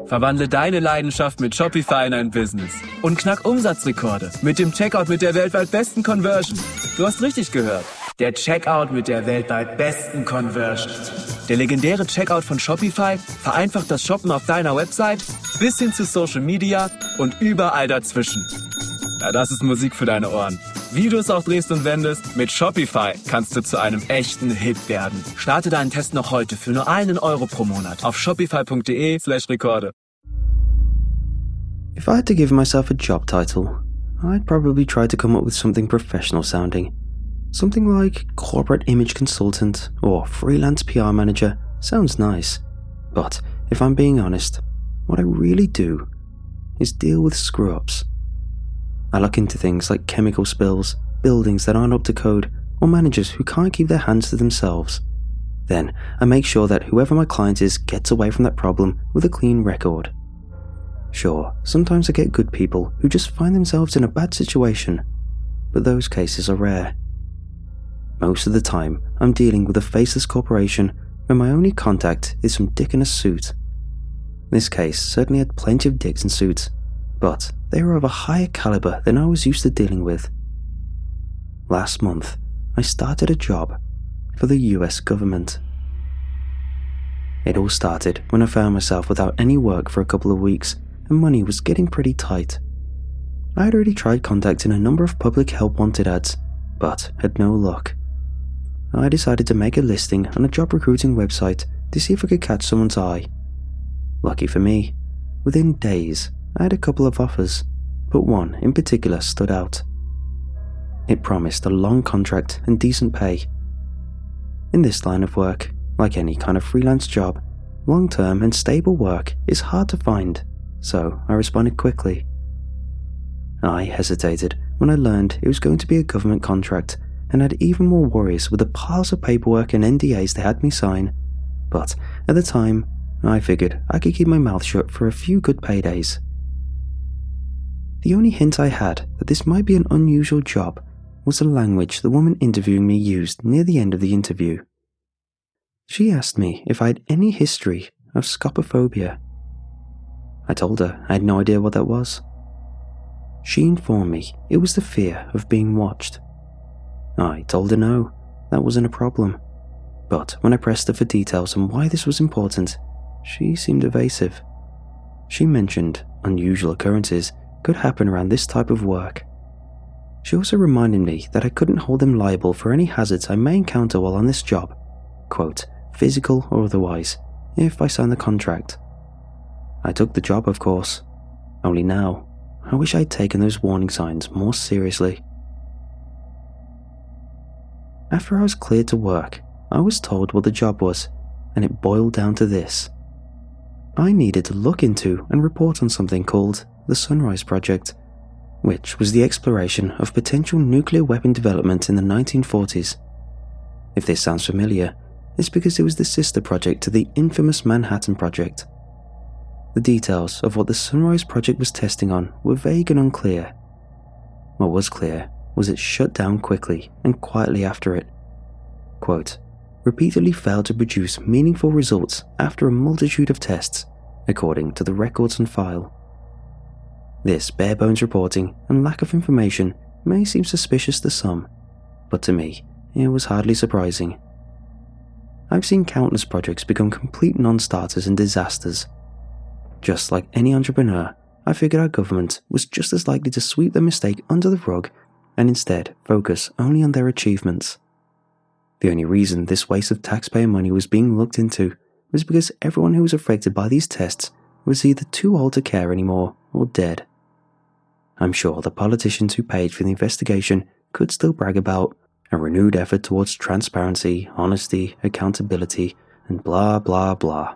Verwandle deine Leidenschaft mit Shopify in ein Business und knack Umsatzrekorde mit dem Checkout mit der weltweit besten Conversion. Du hast richtig gehört. Der Checkout mit der weltweit besten Conversion. Der legendäre Checkout von Shopify vereinfacht das Shoppen auf deiner Website bis hin zu Social Media und überall dazwischen. Ja, das ist Musik für deine Ohren. Wie du es auch drehst und wendest, mit Shopify kannst du zu einem echten Hit werden. Starte deinen Test noch heute für nur €1 pro Monat auf shopify.de/Rekorde. If I had to give myself a job title, I'd probably try to come up with something professional sounding. Something like corporate image consultant or freelance PR manager sounds nice. But if I'm being honest, what I really do is deal with screw-ups. I look into things like chemical spills, buildings that aren't up to code, or managers who can't keep their hands to themselves. Then I make sure that whoever my client is gets away from that problem with a clean record. Sure, sometimes I get good people who just find themselves in a bad situation, but those cases are rare. Most of the time, I'm dealing with a faceless corporation where my only contact is some dick in a suit. This case certainly had plenty of dicks in suits, but they were of a higher caliber than I was used to dealing with. Last month, I started a job for the US government. It all started when I found myself without any work for a couple of weeks and money was getting pretty tight. I had already tried contacting a number of public help wanted ads, but had no luck. I decided to make a listing on a job recruiting website to see if I could catch someone's eye. Lucky for me, within days, I had a couple of offers, but one in particular stood out. It promised a long contract and decent pay. In this line of work, like any kind of freelance job, long-term and stable work is hard to find, so I responded quickly. I hesitated when I learned it was going to be a government contract and had even more worries with the piles of paperwork and NDAs they had me sign, but at the time, I figured I could keep my mouth shut for a few good paydays. The only hint I had that this might be an unusual job was the language the woman interviewing me used near the end of the interview. She asked me if I had any history of scopophobia. I told her I had no idea what that was. She informed me it was the fear of being watched. I told her no, that wasn't a problem. But when I pressed her for details on why this was important, she seemed evasive. She mentioned unusual occurrences could happen around this type of work. She also reminded me that I couldn't hold them liable for any hazards I may encounter while on this job, quote, physical or otherwise, if I signed the contract. I took the job, of course. Only now, I wish I'd taken those warning signs more seriously. After I was cleared to work, I was told what the job was, and it boiled down to this. I needed to look into and report on something called the Sunrise Project, which was the exploration of potential nuclear weapon development in the 1940s. If this sounds familiar, it's because it was the sister project to the infamous Manhattan Project. The details of what the Sunrise Project was testing on were vague and unclear. What was clear was it shut down quickly and quietly after it. Quote, repeatedly failed to produce meaningful results after a multitude of tests, according to the records on file. This bare-bones reporting and lack of information may seem suspicious to some, but to me, it was hardly surprising. I've seen countless projects become complete non-starters and disasters. Just like any entrepreneur, I figured our government was just as likely to sweep their mistake under the rug and instead focus only on their achievements. The only reason this waste of taxpayer money was being looked into was because everyone who was affected by these tests was either too old to care anymore or dead. I'm sure the politicians who paid for the investigation could still brag about a renewed effort towards transparency, honesty, accountability, and blah blah blah.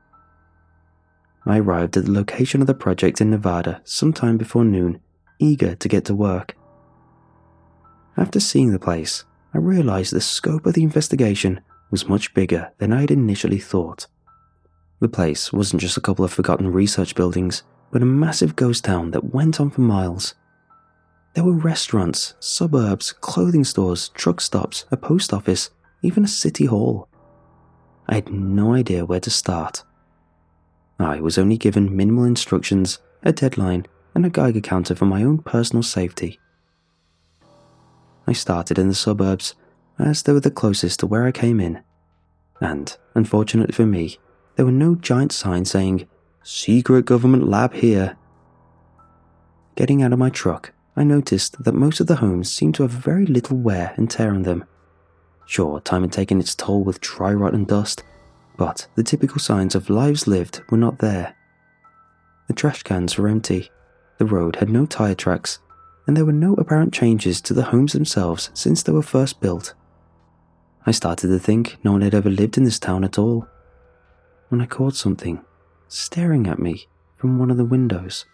I arrived at the location of the project in Nevada sometime before noon, eager to get to work. After seeing the place, I realized the scope of the investigation was much bigger than I had initially thought. The place wasn't just a couple of forgotten research buildings, but a massive ghost town that went on for miles. There were restaurants, suburbs, clothing stores, truck stops, a post office, even a city hall. I had no idea where to start. I was only given minimal instructions, a deadline, and a Geiger counter for my own personal safety. I started in the suburbs, as they were the closest to where I came in, and, unfortunately for me, there were no giant signs saying, "Secret government lab here." Getting out of my truck, I noticed that most of the homes seemed to have very little wear and tear on them. Sure, time had taken its toll with dry rot and dust, but the typical signs of lives lived were not there. The trash cans were empty, the road had no tire tracks, and there were no apparent changes to the homes themselves since they were first built. I started to think no one had ever lived in this town at all, when I caught something staring at me from one of the windows.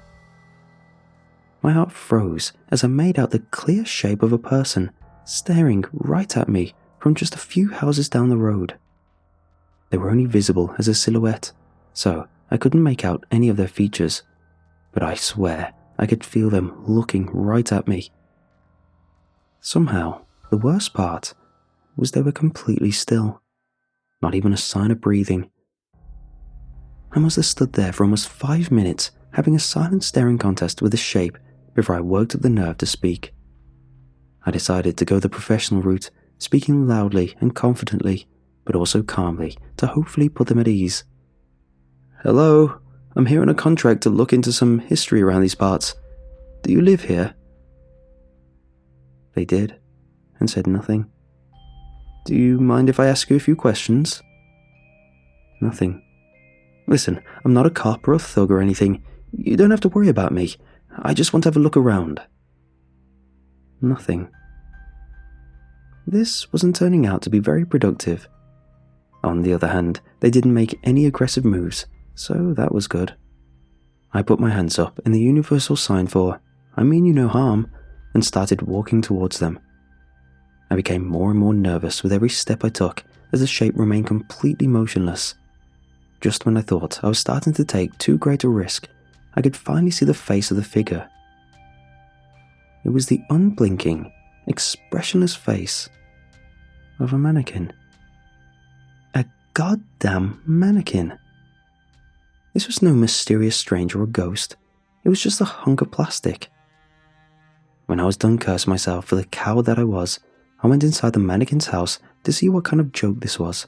My heart froze as I made out the clear shape of a person staring right at me from just a few houses down the road. They were only visible as a silhouette, so I couldn't make out any of their features, but I swear I could feel them looking right at me. Somehow, the worst part was they were completely still, not even a sign of breathing. I must have stood there for almost 5 minutes having a silent staring contest with the shape before I worked up the nerve to speak. I decided to go the professional route, speaking loudly and confidently, but also calmly to hopefully put them at ease. "Hello, I'm here on a contract to look into some history around these parts. Do you live here?" They did, and said nothing. "Do you mind if I ask you a few questions?" Nothing. "Listen, I'm not a cop or a thug or anything. You don't have to worry about me. I just want to have a look around." Nothing. This wasn't turning out to be very productive. On the other hand, they didn't make any aggressive moves, so that was good. I put my hands up in the universal sign for, "I mean you no harm," and started walking towards them. I became more and more nervous with every step I took as the shape remained completely motionless. Just when I thought I was starting to take too great a risk, I could finally see the face of the figure. It was the unblinking, expressionless face of a mannequin. A goddamn mannequin. This was no mysterious stranger or ghost. It was just a hunk of plastic. When I was done cursing myself for the coward that I was, I went inside the mannequin's house to see what kind of joke this was.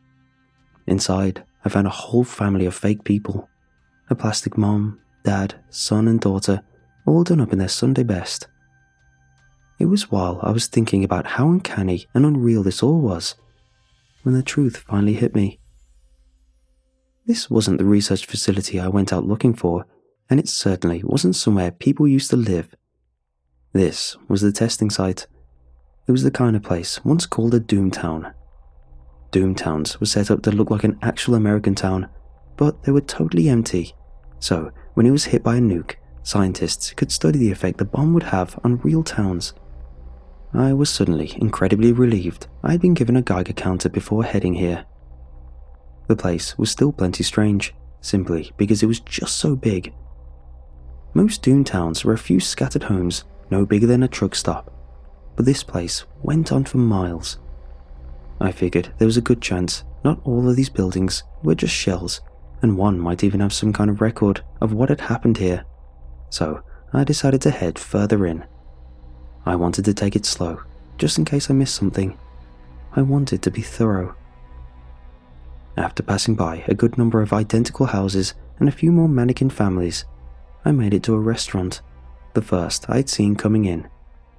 Inside, I found a whole family of fake people. A plastic mom, dad, son and daughter, all done up in their Sunday best. It was while I was thinking about how uncanny and unreal this all was, when the truth finally hit me. This wasn't the research facility I went out looking for, and it certainly wasn't somewhere people used to live. This was the testing site. It was the kind of place once called a Doomtown. Doomtowns were set up to look like an actual American town, but they were totally empty, so when it was hit by a nuke, scientists could study the effect the bomb would have on real towns. I was suddenly incredibly relieved I had been given a Geiger counter before heading here. The place was still plenty strange, simply because it was just so big. Most Doomtowns were a few scattered homes, no bigger than a truck stop, but this place went on for miles. I figured there was a good chance not all of these buildings were just shells, and one might even have some kind of record of what had happened here. So I decided to head further in. I wanted to take it slow, just in case I missed something. I wanted to be thorough. After passing by a good number of identical houses and a few more mannequin families, I made it to a restaurant, the first I'd seen coming in.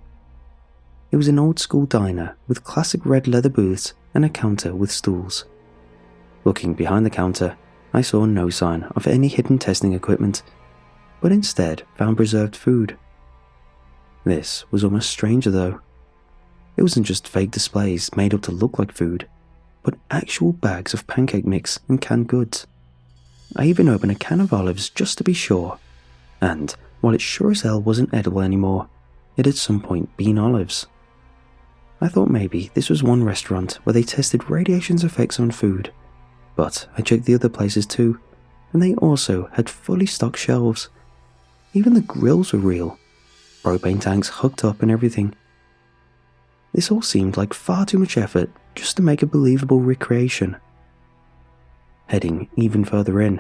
It was an old-school diner with classic red leather booths and a counter with stools. Looking behind the counter, I saw no sign of any hidden testing equipment, but instead found preserved food. This was almost stranger though. It wasn't just fake displays made up to look like food, but actual bags of pancake mix and canned goods. I even opened a can of olives just to be sure, and while it sure as hell wasn't edible anymore, it had at some point been olives. I thought maybe this was one restaurant where they tested radiation's effects on food, but I checked the other places too, and they also had fully stocked shelves. Even the grills were real, propane tanks hooked up and everything. This all seemed like far too much effort just to make a believable recreation. Heading even further in,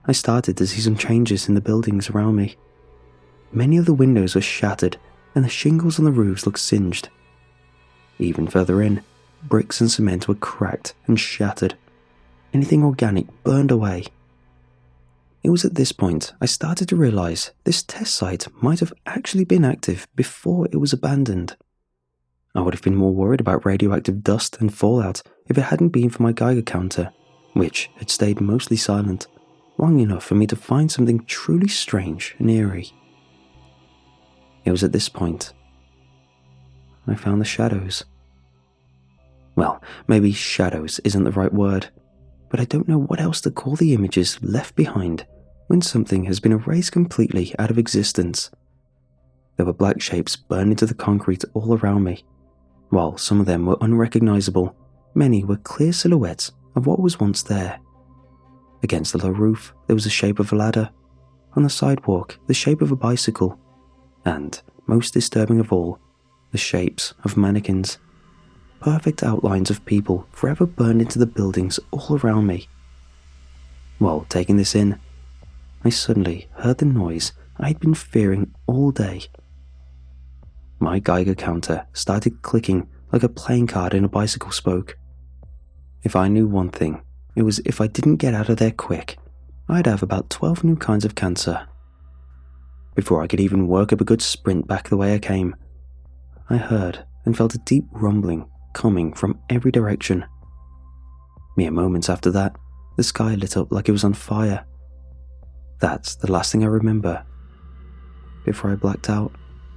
I started to see some changes in the buildings around me. Many of the windows were shattered and the shingles on the roofs looked singed. Even further in, bricks and cement were cracked and shattered. Anything organic burned away. It was at this point I started to realize this test site might have actually been active before it was abandoned. I would have been more worried about radioactive dust and fallout if it hadn't been for my Geiger counter, which had stayed mostly silent, long enough for me to find something truly strange and eerie. It was at this point I found the shadows. Well, maybe shadows isn't the right word, but I don't know what else to call the images left behind when something has been erased completely out of existence. There were black shapes burned into the concrete all around me. While some of them were unrecognizable, many were clear silhouettes of what was once there. Against the low roof, there was the shape of a ladder. On the sidewalk, the shape of a bicycle. And, most disturbing of all, the shapes of mannequins. Perfect outlines of people forever burned into the buildings all around me. While taking this in, I suddenly heard the noise I had been fearing all day. My Geiger counter started clicking like a playing card in a bicycle spoke. If I knew one thing, it was if I didn't get out of there quick, I'd have about 12 new kinds of cancer. Before I could even work up a good sprint back the way I came, I heard and felt a deep rumbling coming from every direction. Mere moments after that, the sky lit up like it was on fire. That's the last thing I remember before I blacked out.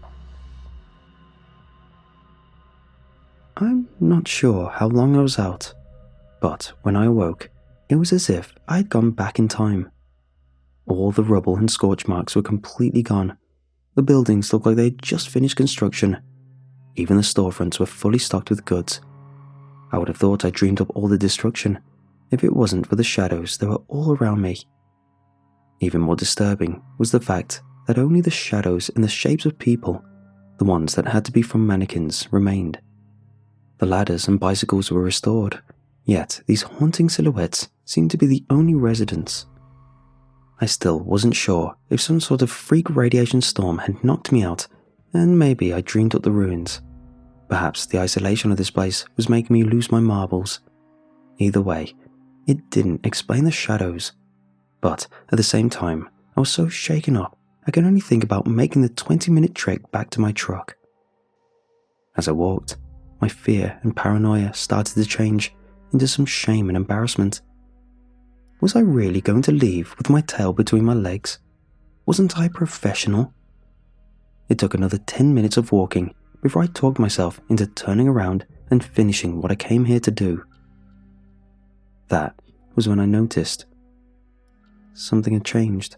I'm not sure how long I was out, but when I awoke, it was as if I had gone back in time. All the rubble and scorch marks were completely gone. The buildings looked like they had just finished construction. Even the storefronts were fully stocked with goods. I would have thought I dreamed up all the destruction if it wasn't for the shadows that were all around me. Even more disturbing was the fact that only the shadows in the shapes of people, the ones that had to be from mannequins, remained. The ladders and bicycles were restored, yet these haunting silhouettes seemed to be the only residents. I still wasn't sure if some sort of freak radiation storm had knocked me out, and maybe I dreamed up the ruins. Perhaps the isolation of this place was making me lose my marbles. Either way, it didn't explain the shadows. But at the same time, I was so shaken up, I could only think about making the 20-minute trek back to my truck. As I walked, my fear and paranoia started to change into some shame and embarrassment. Was I really going to leave with my tail between my legs? Wasn't I professional? It took another 10 minutes of walking before I talked myself into turning around and finishing what I came here to do. That was when I noticed something had changed.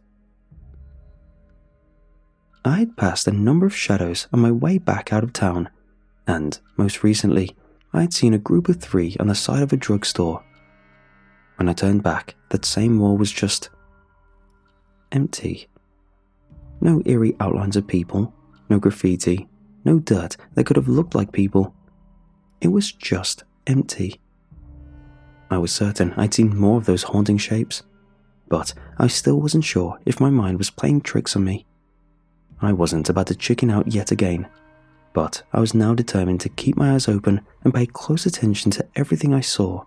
I had passed a number of shadows on my way back out of town, and most recently, I had seen a group of 3 on the side of a drugstore. When I turned back, that same wall was just empty. No eerie outlines of people, no graffiti, no dirt that could have looked like people. It was just empty. I was certain I'd seen more of those haunting shapes, but I still wasn't sure if my mind was playing tricks on me. I wasn't about to chicken out yet again, but I was now determined to keep my eyes open and pay close attention to everything I saw.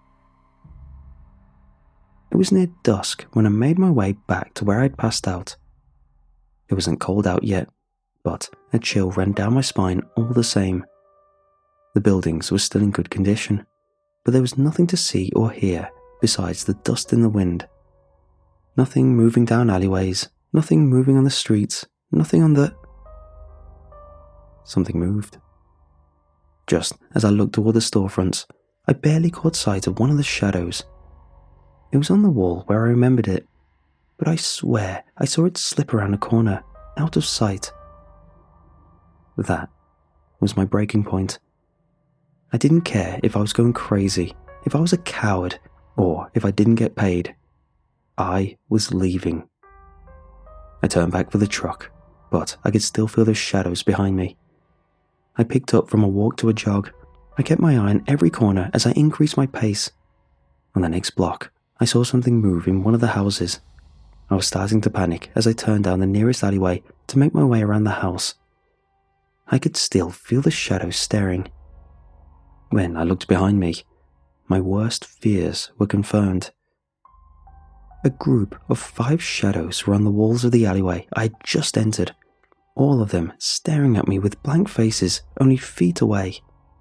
It was near dusk when I made my way back to where I'd passed out. It wasn't cold out yet, but a chill ran down my spine all the same. The buildings were still in good condition, but there was nothing to see or hear besides the dust in the wind. Nothing moving down alleyways, nothing moving on the streets, nothing on the... Something moved. Just as I looked toward the storefronts, I barely caught sight of one of the shadows. It was on the wall where I remembered it, but I swear I saw it slip around a corner, out of sight. That was my breaking point. I didn't care if I was going crazy, if I was a coward, or if I didn't get paid. I was leaving. I turned back for the truck, but I could still feel those shadows behind me. I picked up from a walk to a jog. I kept my eye on every corner as I increased my pace. On the next block, I saw something move in one of the houses. I was starting to panic as I turned down the nearest alleyway to make my way around the house. I could still feel the shadows staring. When I looked behind me, my worst fears were confirmed. A group of 5 shadows were on the walls of the alleyway I had just entered, all of them staring at me with blank faces only feet away.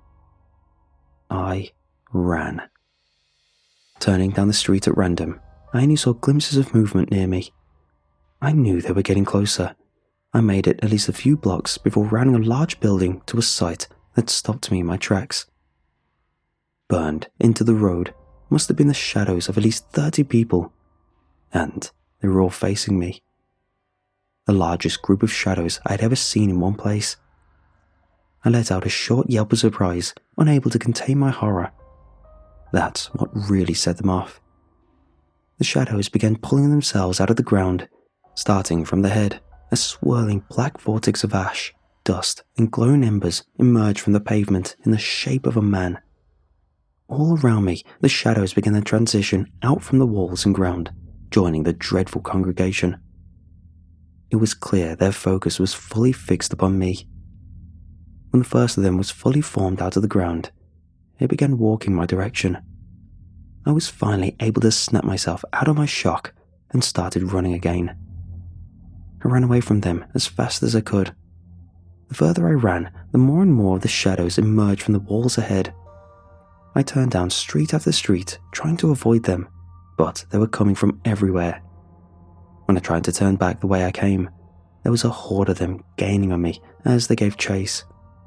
I ran. Turning down the street at random, I only saw glimpses of movement near me. I knew they were getting closer. I made it at least a few blocks before rounding a large building to a sight that stopped me in my tracks. Burned into the road must have been the shadows of at least 30 people, and they were all facing me. The largest group of shadows I had ever seen in one place. I let out a short yelp of surprise, unable to contain my horror. That's what really set them off. The shadows began pulling themselves out of the ground, starting from the head. A swirling black vortex of ash, dust, and glowing embers emerged from the pavement in the shape of a man. All around me, the shadows began to transition out from the walls and ground, joining the dreadful congregation. It was clear their focus was fully fixed upon me. When the first of them was fully formed out of the ground, it began walking my direction. I was finally able to snap myself out of my shock and started running again. I ran away from them as fast as I could. The further I ran, the more and more of the shadows emerged from the walls ahead. I turned down street after street, trying to avoid them, but they were coming from everywhere. When I tried to turn back the way I came, there was a horde of them gaining on me as they gave chase.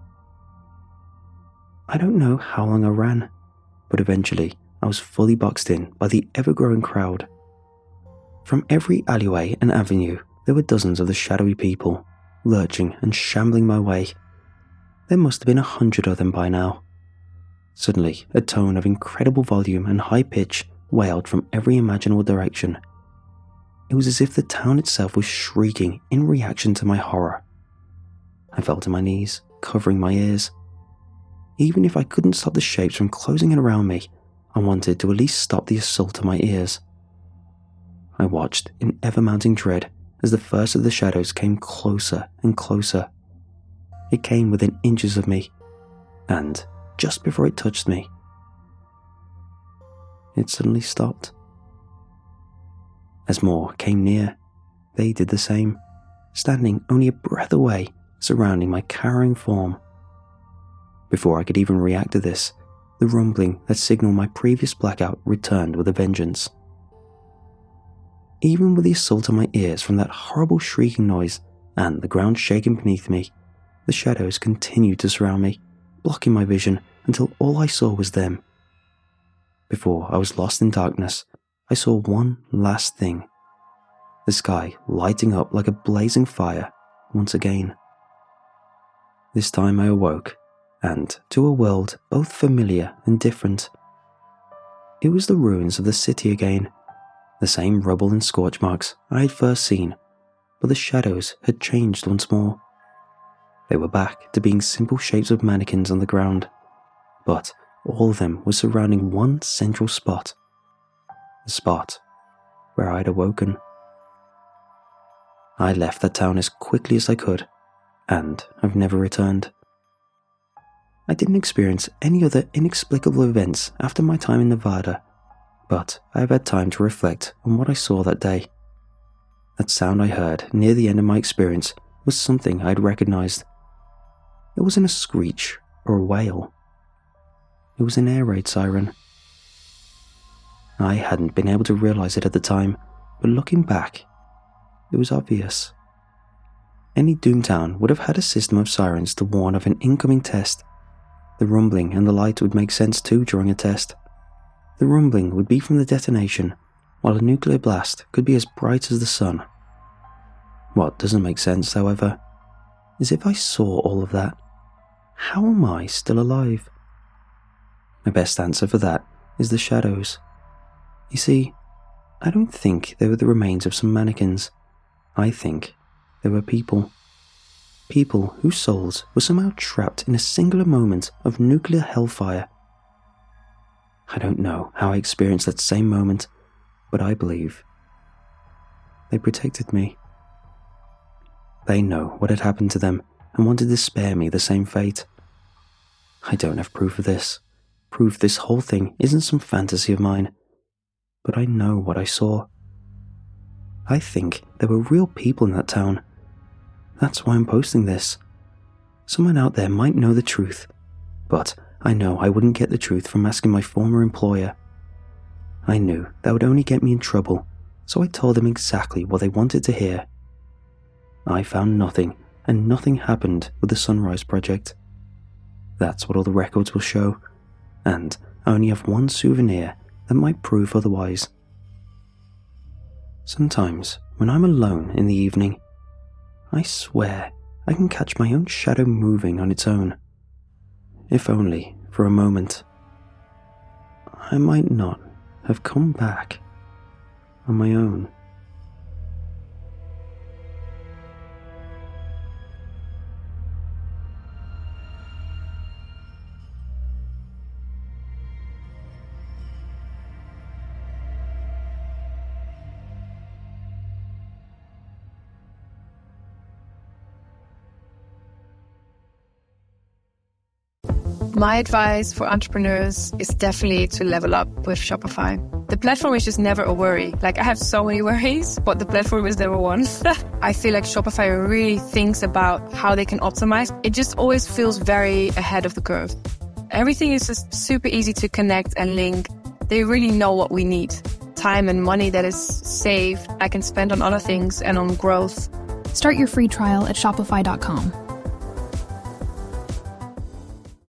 I don't know how long I ran, but eventually I was fully boxed in by the ever-growing crowd. From every alleyway and avenue, there were dozens of the shadowy people, lurching and shambling my way. There must have been 100 of them by now. Suddenly, a tone of incredible volume and high pitch wailed from every imaginable direction. It was as if the town itself was shrieking in reaction to my horror. I fell to my knees, covering my ears. Even if I couldn't stop the shapes from closing in around me, I wanted to at least stop the assault on my ears. I watched in ever-mounting dread as the first of the shadows came closer and closer. It came within inches of me, and just before it touched me, it suddenly stopped. As more came near, they did the same, standing only a breath away, surrounding my cowering form. Before I could even react to this, the rumbling that signaled my previous blackout returned with a vengeance. Even with the assault on my ears from that horrible shrieking noise and the ground shaking beneath me, the shadows continued to surround me, blocking my vision until all I saw was them. Before I was lost in darkness, I saw one last thing. The sky lighting up like a blazing fire once again. This time I awoke, and to a world both familiar and different. It was the ruins of the city again, the same rubble and scorch marks I had first seen, but the shadows had changed once more. They were back to being simple shapes of mannequins on the ground, but all of them were surrounding one central spot. The spot where I had awoken. I left that town as quickly as I could, and I've never returned. I didn't experience any other inexplicable events after my time in Nevada, but I have had time to reflect on what I saw that day. That sound I heard near the end of my experience was something I had recognized. It wasn't a screech or a wail. It was an air raid siren. I hadn't been able to realize it at the time, but looking back, it was obvious. Any Doomtown would have had a system of sirens to warn of an incoming test. The rumbling and the light would make sense too during a test. The rumbling would be from the detonation, while a nuclear blast could be as bright as the sun. What doesn't make sense, however, is if I saw all of that, how am I still alive? My best answer for that is the shadows. You see, I don't think they were the remains of some mannequins. I think they were people. People whose souls were somehow trapped in a singular moment of nuclear hellfire. I don't know how I experienced that same moment, but I believe They protected me. They know what had happened to them and wanted to spare me the same fate. I don't have proof of this. Proof this whole thing isn't some fantasy of mine. But I know what I saw. I think there were real people in that town. That's why I'm posting this. Someone out there might know the truth, but I know I wouldn't get the truth from asking my former employer. I knew that would only get me in trouble, so I told them exactly what they wanted to hear. I found nothing, and nothing happened with the Sunrise Project. That's what all the records will show, and I only have one souvenir that might prove otherwise. Sometimes, when I'm alone in the evening, I swear I can catch my own shadow moving on its own. If only for a moment. I might not have come back on my own. My advice for entrepreneurs is definitely to level up with Shopify. The platform is just never a worry. Like, I have so many worries, but the platform is never one. I feel like Shopify really thinks about how they can optimize. It just always feels very ahead of the curve. Everything is just super easy to connect and link. They really know what we need. Time and money that is saved, I can spend on other things and on growth. Start your free trial at Shopify.com.